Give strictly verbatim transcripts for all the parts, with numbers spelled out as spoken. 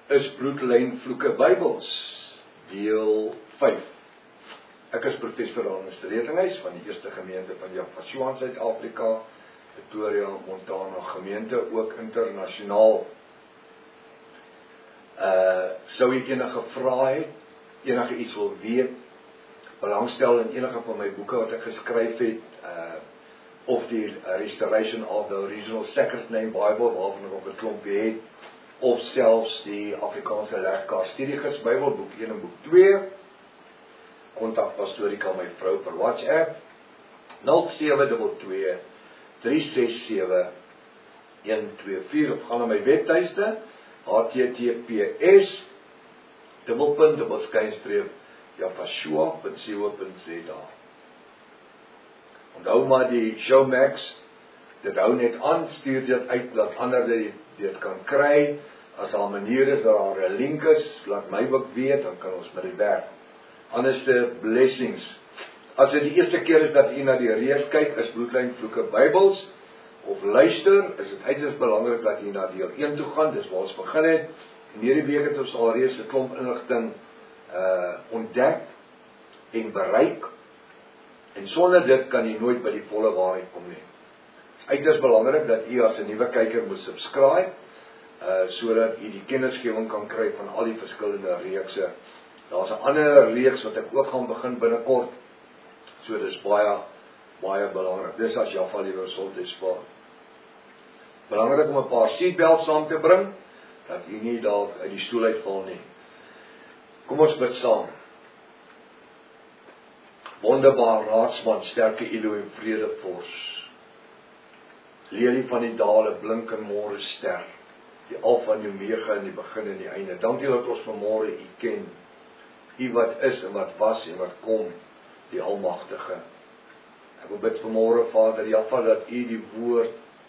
is Bloedlyn Vloeke Bybels, deel vyf. Ek is professor Ernest Redinghuis van die Eerste Gemeente van Japasua in Suid-Afrika, Pretoria, Montana gemeente, ook internasionaal. Uh, sou ek enige vrae het, enige iets wil weet, belangstel in enige van my boeke wat ek geskryf het, uh, of die uh, Restoration of the Original Sacred Name Bible, waarvan ek op 'n klompie het, of selfs die Afrikaanse Legkaart Studiegis Bybelboek een en boek twee, kontak Pastorika my vrou per WhatsApp, nul sewe twee twee drie ses sewe een twee vier, of gaan na my webtuiste, H T T P S, dubbelpunt, dubbelskynstreep, japasua punt co punt za. Onthou maar die Showmax, dit hou net aan, stuur dit uit, dat ander dit, dit kan kry, as daar 'n manier is, dat daar 'n link is, laat my ook weet, dan kan ons met die werk. Anderste blessings. As dit die eerste keer is dat u na die reeks kyk, is Bloedlyn Vloeke Bybels, of luister, is dit uiters belangrik dat u na deel een toe gaan, dis waar ons begin het. En hierdie week het ons alreeds 'n klomp inligting uh, ontdek en bereik, en sonder dit kan u nooit by die volle waarheid kom nie. Het is uiters belangrik dat u as 'n nuwe kyker moet subscribe, uh, sodat u die kennisgewing kan kry van al die verskillende reekse. Daar's 'n ander reeks wat ek ook gaan begin binnekort, so dis baie, baie belangrik. Dis as Jaffa liewer sonde spaar. Belangrik om 'n paar seatbelts saam te bring, dat u nie dalk uit die stoel uitval nie. Kom ons bid saam. Wonderbaar raadsman, sterke Elohim, vredevors, lelie van die dale, blink en môre ster, die Alfa en die Omega in die begin en die einde. Dankie dat ons vanmôre u ken, u wat is en wat was en wat kom, die Almagtige. Ek wil bid vanmôre, Vader, Jaffa, dat u die woord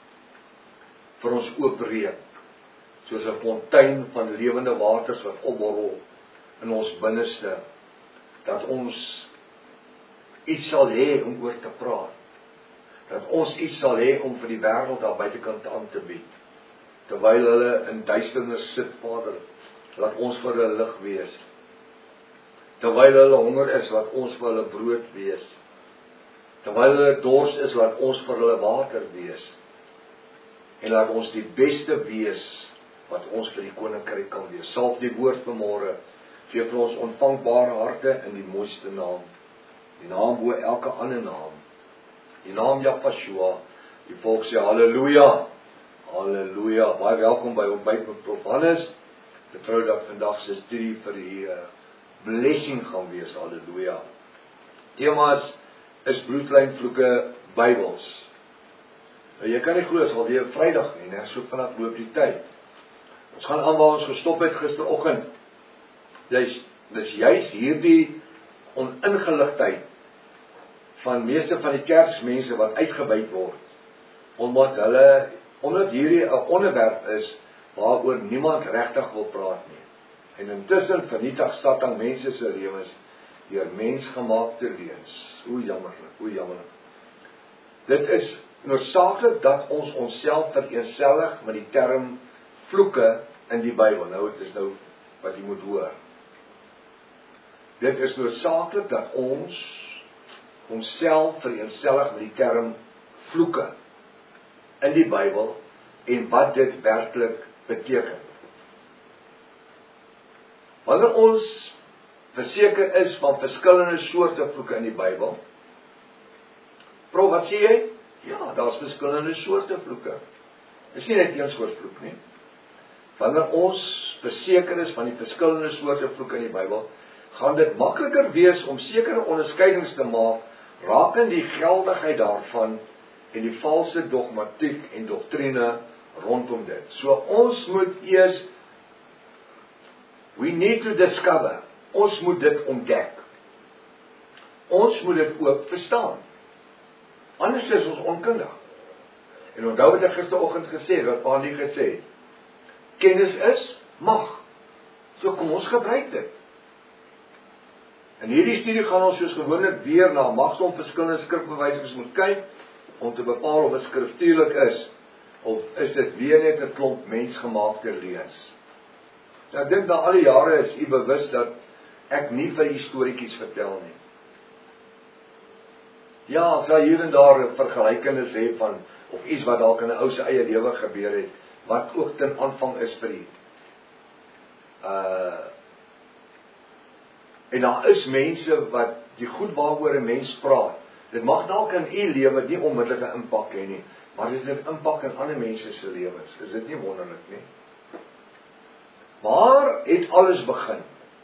vir ons oopbreek, soos 'n fontein van lewende waters wat opborrel in ons binneste, dat ons iets sal hê om oor te praat, dat ons iets sal hê om vir die wêreld daar buitekant aan te bied, terwyl hulle in duisternis sit, Vader, laat ons vir hulle lig wees, terwyl hulle honger is, laat ons vir hulle brood wees, terwyl hulle dors is, laat ons vir hulle water wees, en laat ons die beste wees wat ons vir die koninkryk kan wees. Salf die woord vanmôre, gee vir ons ontvangbare harte in die mooiste naam, die naam bo elke ander naam, die naam Japasua. Die volk sê halleluja, halleluja. Baie welkom by ontbyt met Prof Hannes. Ek vertrou dat vandag se studie vir die uh, blessing gaan wees, halleluja. Temas is Bloedlyn Vloeke Bybels. Nou, jy kan nie glo, dit is alweer Vrydag nie, ne? So vanaf loop die tyd. Ons gaan aan waar ons gestop het gisteroggend. Dis, dis juist hierdie oningeligtheid van meeste van die kerksmense wat uitgebuit word, omdat hulle, omdat hierdie 'n onderwerp is waaroor niemand regtig wil praat nie. En intussen vernietig Satan mense se lewens deur mensgemaakte leuns. O jammerlik, o jammerlik. Dit is noodsaaklik dat ons onsself vereenselwig met die term vloeke in die Bybel. Nou, dit is nou wat jy moet hoor. Dit is noodsaaklik dat ons onsself vereenselwig met die term vloeke in die Bybel en wat dit werklik beteken. Wanneer ons verseker is van verskillende soorte vloeke in die Bybel, Prof, wat sê jy? Ja, daar's verskillende soorte vloeke. Dis nie net een soort vloek nie. Wanneer ons verseker is van die verskillende soorte vloeke in die Bybel, gaan dit makliker wees om sekere onderskeidings te maak rakende die geldigheid daarvan en die valse dogmatiek en doktrine rondom dit. So ons moet eers, we need to discover, ons moet dit ontdek. Ons moet dit ook verstaan. Anders is ons onkundig. En onthou wat ek gisteroggend gesê, wat Paulus gesê het, kennis is mag. So kom ons gebruik dit. In hierdie studie gaan ons soos gewoonlik weer na magsom verskillende skrifbewysings moet kyk, om te bepaal of dit skriftuurlik is, of is dit weer net 'n klomp mensgemaakte leuns. Nou, ek dink na al die jare is u bewus dat ek nie vir u storieetjies vertel nie. Ja, ek sal hier en daar 'n vergelykenis hê van, of iets wat dalk in 'n ou se eie lewe gebeur het, wat ook ten aanvang is vir u. Uh, en daar is mense wat die goed waaroor 'n mens praat, dit mag dalk in u lewe nie onmiddellike impak hê nie, maar dit het impak in ander mense se lewens. Is dit nie wonderlik nie? Waar het alles begin?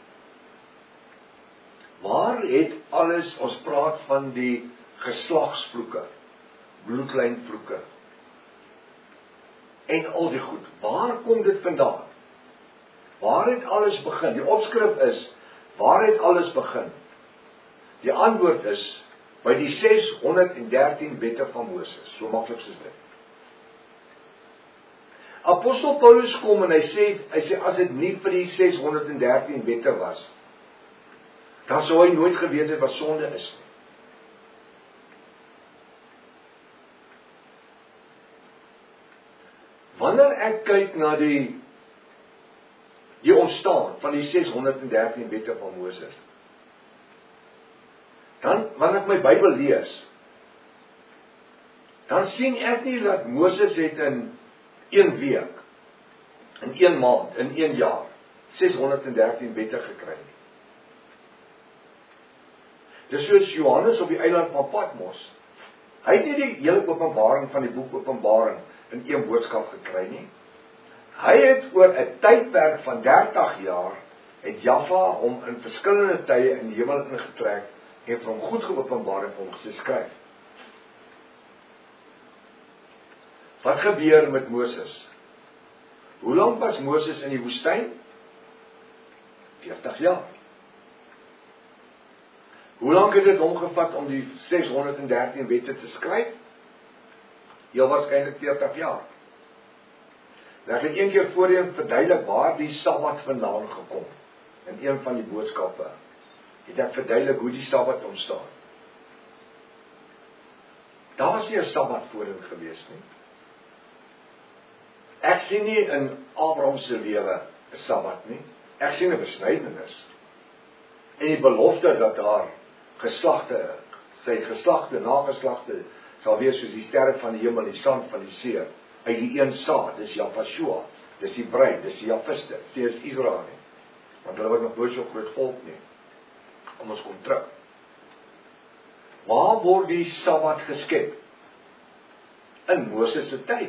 Waar het alles, ons praat van die geslagsvloeke, bloedlynvloeke, en al die goed, waar kom dit vandaan? Waar het alles begin? Die opskrif is, waar het alles begin? Die antwoord is, by die ses honderd en dertien wette van Moses, so maklik soos dit. Apostel Paulus kom en hy sê, hy sê, as dit nie vir die ses honderd en dertien wette was, dan sou hy nooit geweet het wat sonde is nie. Wanneer ek kyk na die die ontstaan van die ses honderd en dertien wette van Moses, dan, wanneer ek my Bybel lees, dan sien ek nie dat Moses het in een week, in een maand, in een jaar, ses honderd en dertien wette gekry nie. Dis soos Johannes op die eiland van Patmos. Hy het nie die hele openbaring van die boek Openbaring in een boodskap gekry nie. Hy het oor 'n tydperk van dertig jaar, het Jaffa hom in verskillende tye in die hemel ingetrek, en vir hom goed geopenbaar en vir hom geskryf. Wat gebeur met Moses? Hoe lank was Moses in die woestyn? veertig jaar. Hoe lank het dit hom gevat om die ses honderd en dertien wette te skryf? Heel waarskynlik veertig jaar. Nou, ek het een keer voorheen verduidelik waar die Sabbat vandaan gekom. In een van die boodskappe het ek verduidelik hoe die Sabbat ontstaan. Daar was nie 'n Sabbat voorheen gewees nie. Ek sien nie in Abraham se lewe 'n Sabbat nie. Ek sien 'n besnydenis. En die belofte dat daar geslagte, sy geslagte, nageslagte sal wees soos die sterre van die hemel, die sand van die see, uit die een saad, dis Jafashua, dis die bruid, dis die Jafiste, dis Israel nie. Want hulle was nog nooit so groot volk nie. Kom ons kom terug. Waar word die Sabbat geskep? In Moses se tyd.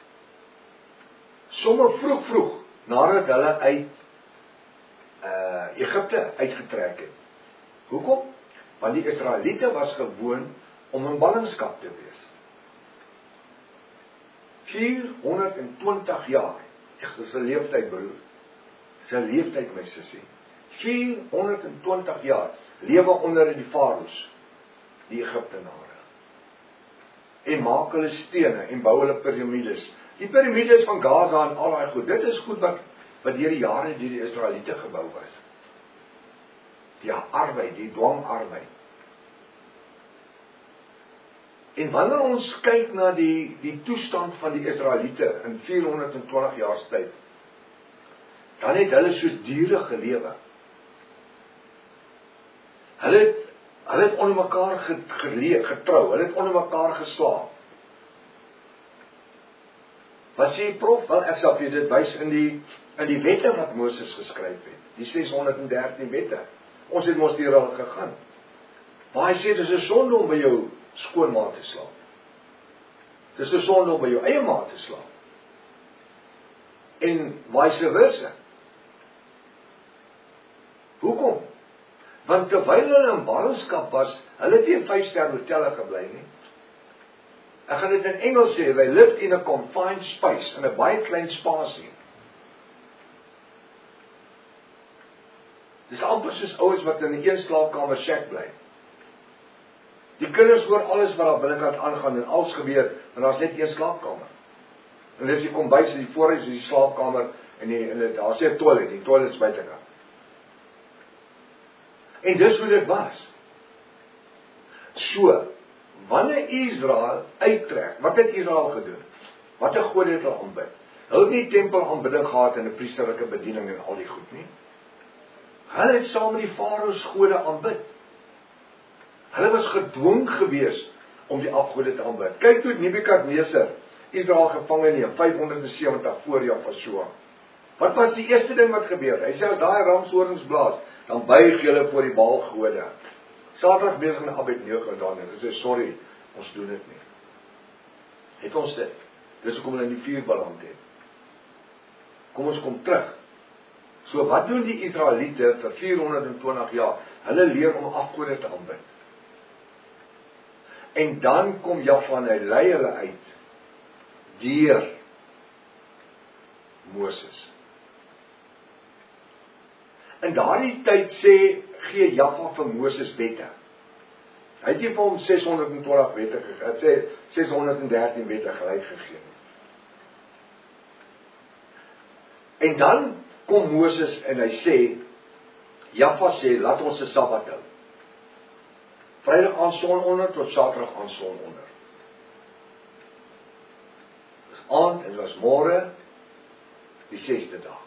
Sommige vroeg vroeg, nadat hulle uit uh, Egipte uitgetrek het. Hoekom? Want die Israeliete was gewoon om in ballingskap te wees. vierhonderd en twintig jaar. Echt, dis 'n leeftyd, broer. Dis 'n leeftyd, my sussie. vierhonderd en twintig jaar lewe onder die faraos, die Egiptenare. En maak hulle stene en bou hulle piramides. Die piramides van Gaza en al daai goed, dit is goed wat wat deur die jare deur die Israeliete gebou was. Die arbeid, die dwangarbeid. En wanneer ons kyk na die die toestand van die Israeliete in vierhonderd en twintig jaar tyd, dan het hulle soos diere gelewe. Hulle het hulle het onder mekaar getrou, hulle het onder mekaar geslaap. Wat sê prof? Wel, ek sal vir dit wys in die in die wette wat Moses geskryf het, die ses honderd en dertien wette. Ons het mos deur al gegaan. Maar hy sê dis 'n sonde om by jou skoonma te slaap. Dis 'n sonde om by jou eie ma te slaap. En vice versa. Hoekom? Want terwyl hulle in ballingskap was, hulle het nie in vyf-ster hotelle gebly nie. Ek gaan dit in Engels sê, they lived in a confined space, in 'n baie klein spasie. Dis amper soos ouens wat in 'n een slaapkamer shack bly. Die kinders hoor alles wat daar binnekant aangaan en alles gebeur, en daar's net een slaapkamer. En dis die kombuis en die voorhuis is die slaapkamer en die en die, daar sê 'n toilet, die toilet is buitekant. En dis hoe dit was. So, wanneer Israel uittrek, wat het Israel gedoen? Wat 'n god het hulle aanbid? Hulle het nie tempelaanbidding gehad en 'n priesterlike bediening en al die goed nie. Hulle het saam met die farao's gode aanbid. Hulle was gedwing gewees om die afgode te aanbid. Kyk toe Nebukadneser Israel gevange neem, vyf honderd en sewentig voor Jahweh. Wat was die eerste ding wat gebeur? Hy sê as daai ramshorings blaas, dan buig julle voor die Baalgode. Sadrag, Mesach en Abednego dan en sê sorry, ons doen dit nie. Het ons dit? Dis hoekom hulle in die vuur beland het. Kom ons kom terug. So wat doen die Israeliete vir vier honderd en twintig jaar? Hulle leer om afgode te aanbid. En dan kom Jahwe en hy lei hulle uit deur Moses. In daardie tyd sê gee Jahwe vir Moses wette. Hy het nie vir hom ses honderd en twintig wette gegee, hy sê ses honderd en dertien wette gelyk gegee. En dan kom Moses en hy sê, Jahwe sê, laat ons 'n Sabbat hou. Vrydag aan son onder tot Saterdag aan son onder. Dis aand en dit was môre die sesde dag.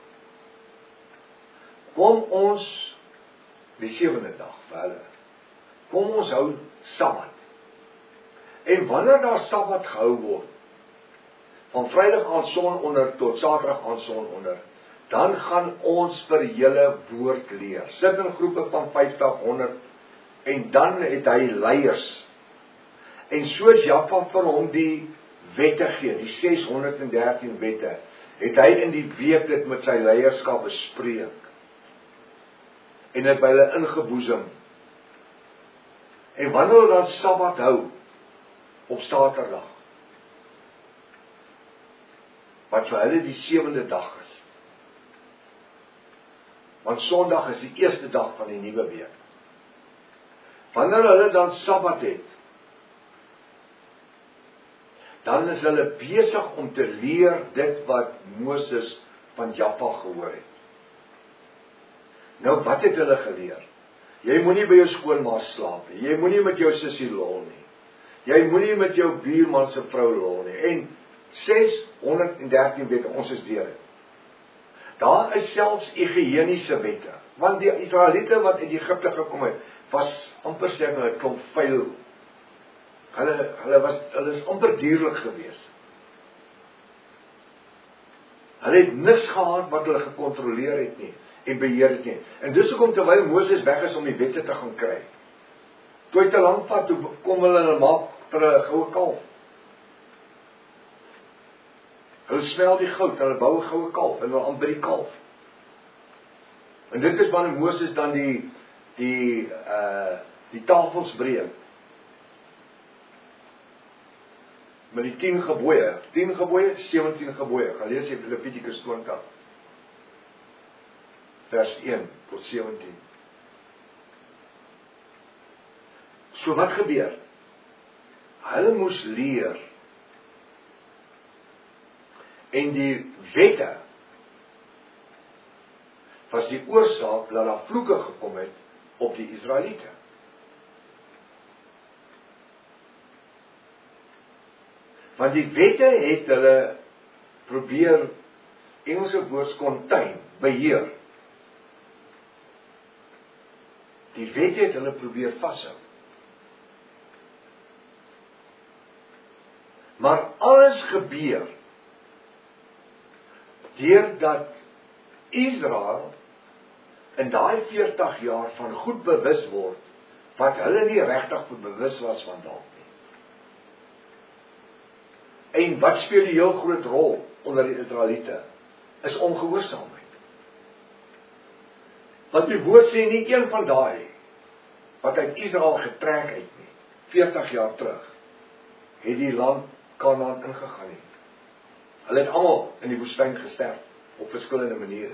Kom ons die sewende dag vir hulle. Kom ons hou Sabbat. En wanneer daar Sabbat gehou word, van Vrydag aan son onder tot Saterdag aan son onder, dan gaan ons vir julle woord leer. Sit in groepe van vyftig, honderd, en dan het hy leiers. En soos Jahwe vir hom die wette gee, die ses honderd en dertien wette, het hy in die week dit met sy leierskap bespreek. En het by hulle ingeboesem. En wanneer hulle dan Sabbat hou, op Saterdag, wat vir hulle die sewende dag is. Want Sondag is die eerste dag van die nuwe week. Wanneer hulle dan Sabbat het, dan is hulle besig om te leer dit wat Moses van Jahwe gehoor het. Nou wat het hulle geleer? Jy moenie by jou skoonma slaap nie. Jy moenie met jou sussie lol nie. Jy moenie met jou buurman se vrou lol nie. En ses honderd en dertien wette, ons is deur dit. Daar is selfs higiëniese wette. Want die Israeliete wat uit Egipte gekom het, was amper sê hulle klomp vuil. Hulle hulle was hulle is amper dierlik geweest. Hulle het niks gehad wat hulle gekontroleer het nie en beheer het nie. En dis hoekom terwyl Moses weg is om die wette te gaan kry, toe hy te lank vat, toe kom hulle en maak vir 'n goue kalf. Hulle smel die goud, hulle bou 'n goue kalf en hulle aanbid die kalf. En dit is wanneer Moses dan die die uh die tafels breek. Met die tien gebooie, tien gebooie, sewentien gebooie. Gaan lees jy Levitikus twintig. Vers een tot sewentien. So wat gebeur? Hulle moes leer. En die wette was die oorsaak dat daar vloeke gekom het op die Israeliete. Want die wette het hulle probeer, Engelse woord contain, beheer. Die wette het hulle probeer vashou. Maar alles gebeur deurdat Israel in daai veertig jaar van goed bewus word, wat hulle nie regtig bewus was van dalk nie. En wat speel die heel groot rol onder die Israeliete, is ongehoorsaamheid. Want die woord sê nie een van daai, wat uit Israel getrek het nie, veertig jaar terug, het die land Kanaan ingegaan nie. Hulle het almal in die woestyn gesterf, op verskillende maniere.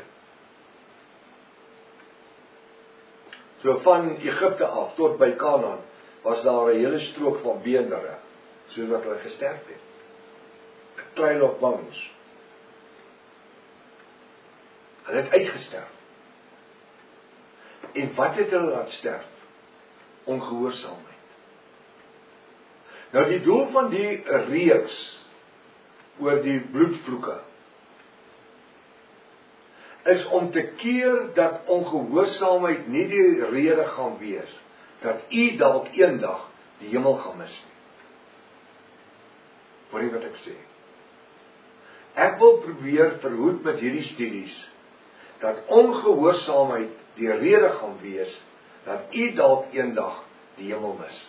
So van Egipte af tot by Kanaan was daar 'n hele strook van beendere, soos wat hulle gesterf het. A trail of bones. Hulle het uitgesterf. En wat het hulle laat sterf? Ongehoorsaamheid. Nou die doel van die reeks oor die bloedvloeke is om te keer dat ongehoorsaamheid nie die rede gaan wees, dat u dalk eendag die hemel gaan mis nie. Hoor jy wat ek sê? Ek wil probeer verhoed met hierdie studies, dat ongehoorsaamheid die rede gaan wees, dat u dalk eendag die hemel mis.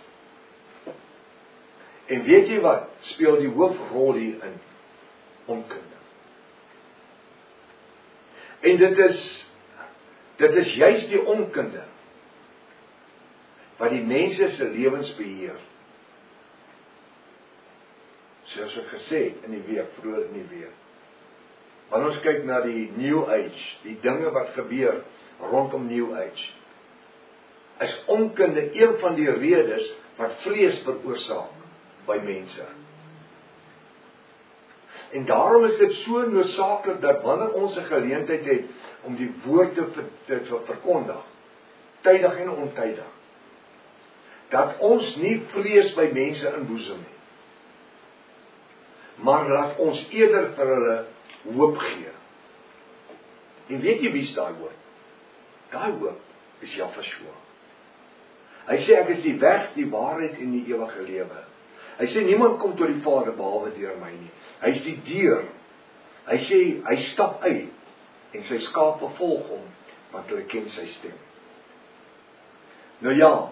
En weet jy wat, speel die hoofrol hierin? Onkunde. En dit is, dit is juist die onkunde, wat die mense se lewens beheer. Soos ek gesê het in die week, vroeër in die week. Wanneer ons kyk na die New Age, die dinge wat gebeur rondom New Age, is onkunde een van die redes wat vrees veroorsaak by mense. En daarom is dit so noodsaaklik dat wanneer ons 'n geleentheid het om die woord te, te, te verkondig, tydig en ontydig, dat ons nie vrees by mense inboesem nie, maar laat ons eerder vir hulle hoop gee. En weet jy wie is daai hoop? Daai hoop is Jahweh. Hy sê ek is die weg, die waarheid en die ewige lewe. Hy sê niemand kom tot die Vader behalwe deur my nie. Hy is die deur. Hy sê hy stap uit en sy skape volg hom want hulle ken sy stem. Nou ja,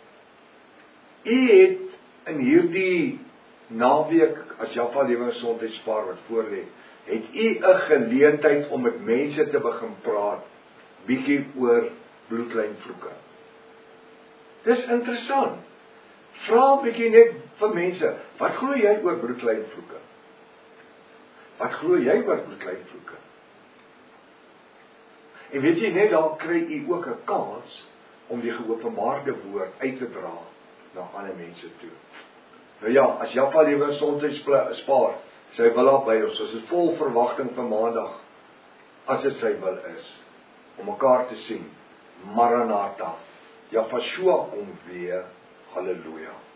u het in hierdie naweek as Jaffa Lewe en Gesondheidspaar wat voorlê, het u 'n geleentheid om met mense te begin praat bietjie oor bloedlynvloeke. Dis interessant. Vra 'n bietjie net vir mense, wat glo jy oor bloedlynvloeke? Wat glo jy oor bloedlynvloeke? En weet jy net, daar kry u ook 'n kans om die geopenbaarde woord uit te dra na ander mense toe. Nou ja, as Jaffa Lewe en Gesondheidspaar, sy wil daar by ons, ons is vol verwagting vir maandag, as dit sy wil is, om mekaar te sien. Maranatha, Jahweh kom weer, halleluja.